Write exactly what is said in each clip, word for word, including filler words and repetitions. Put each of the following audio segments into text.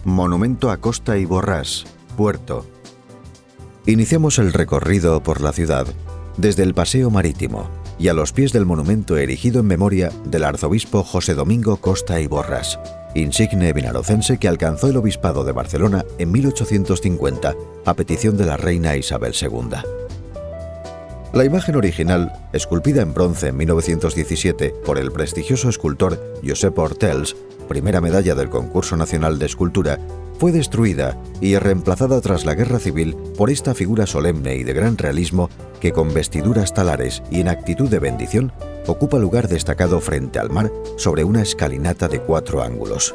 Monumento a Costa y Borràs, Puerto. Iniciamos el recorrido por la ciudad desde el Paseo Marítimo y a los pies del monumento erigido en memoria del arzobispo José Domingo Costa y Borràs, insigne vinarocense que alcanzó el obispado de Barcelona en mil ochocientos cincuenta a petición de la reina Isabel segunda. La imagen original, esculpida en bronce en mil novecientos diecisiete por el prestigioso escultor Josep Ortells, primera medalla del Concurso Nacional de Escultura, fue destruida y reemplazada tras la Guerra Civil por esta figura solemne y de gran realismo que, con vestiduras talares y en actitud de bendición, ocupa lugar destacado frente al mar sobre una escalinata de cuatro ángulos.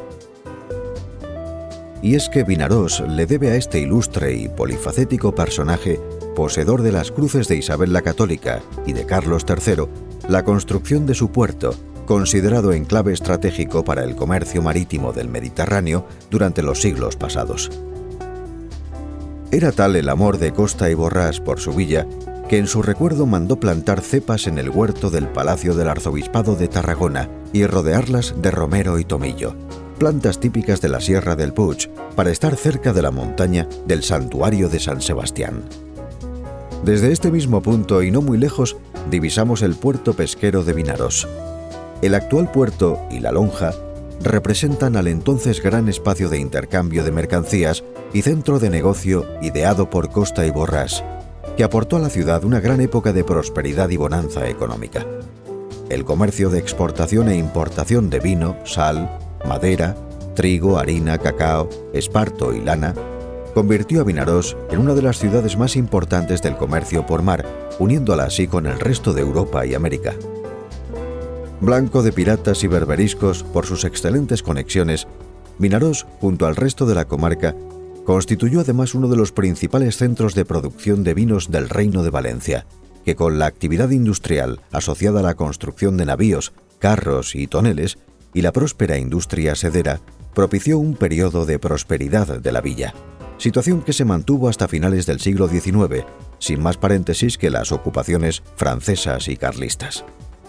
Y es que Vinaròs le debe a este ilustre y polifacético personaje, poseedor de las cruces de Isabel la Católica y de Carlos tercero, la construcción de su puerto, considerado enclave estratégico para el comercio marítimo del Mediterráneo durante los siglos pasados. Era tal el amor de Costa y Borràs por su villa que en su recuerdo mandó plantar cepas en el huerto del Palacio del Arzobispado de Tarragona y rodearlas de romero y tomillo, plantas típicas de la Sierra del Puig, para estar cerca de la montaña del santuario de San Sebastián. Desde este mismo punto y no muy lejos divisamos el puerto pesquero de Vinaròs. El actual puerto y la lonja representan al entonces gran espacio de intercambio de mercancías y centro de negocio ideado por Costa y Borràs, que aportó a la ciudad una gran época de prosperidad y bonanza económica. El comercio de exportación e importación de vino, sal, madera, trigo, harina, cacao, esparto y lana convirtió a Vinaròs en una de las ciudades más importantes del comercio por mar, uniéndola así con el resto de Europa y América. Blanco de piratas y berberiscos por sus excelentes conexiones, Vinaròs, junto al resto de la comarca, constituyó además uno de los principales centros de producción de vinos del Reino de Valencia, que con la actividad industrial asociada a la construcción de navíos, carros y toneles y la próspera industria sedera, propició un periodo de prosperidad de la villa, situación que se mantuvo hasta finales del siglo diecinueve, sin más paréntesis que las ocupaciones francesas y carlistas.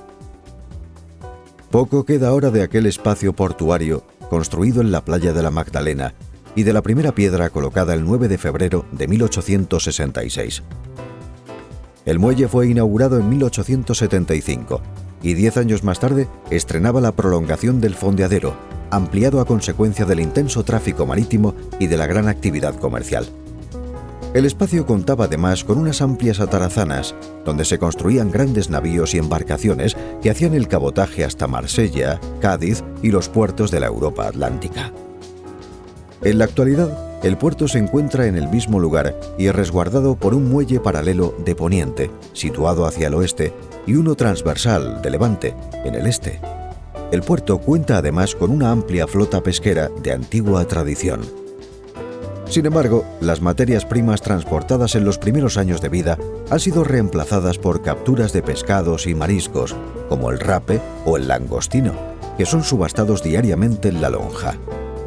Poco queda ahora de aquel espacio portuario construido en la playa de la Magdalena y de la primera piedra colocada el nueve de febrero de mil ochocientos sesenta y seis. El muelle fue inaugurado en mil ochocientos setenta y cinco y diez años más tarde estrenaba la prolongación del fondeadero, ampliado a consecuencia del intenso tráfico marítimo y de la gran actividad comercial. El espacio contaba además con unas amplias atarazanas, donde se construían grandes navíos y embarcaciones que hacían el cabotaje hasta Marsella, Cádiz y los puertos de la Europa Atlántica. En la actualidad, el puerto se encuentra en el mismo lugar y resguardado por un muelle paralelo de poniente, situado hacia el oeste, y uno transversal de levante, en el este. El puerto cuenta además con una amplia flota pesquera de antigua tradición. Sin embargo, las materias primas transportadas en los primeros años de vida han sido reemplazadas por capturas de pescados y mariscos, como el rape o el langostino, que son subastados diariamente en la lonja.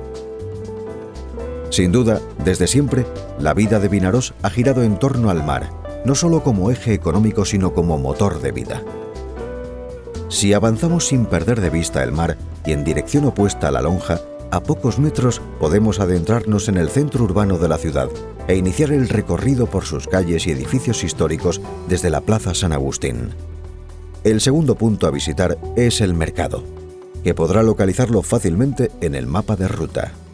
Sin duda, desde siempre, la vida de Vinaròs ha girado en torno al mar, no solo como eje económico sino como motor de vida. Si avanzamos sin perder de vista el mar y en dirección opuesta a la lonja, a pocos metros podemos adentrarnos en el centro urbano de la ciudad e iniciar el recorrido por sus calles y edificios históricos desde la Plaza San Agustín. El segundo punto a visitar es el mercado, que podrá localizarlo fácilmente en el mapa de ruta.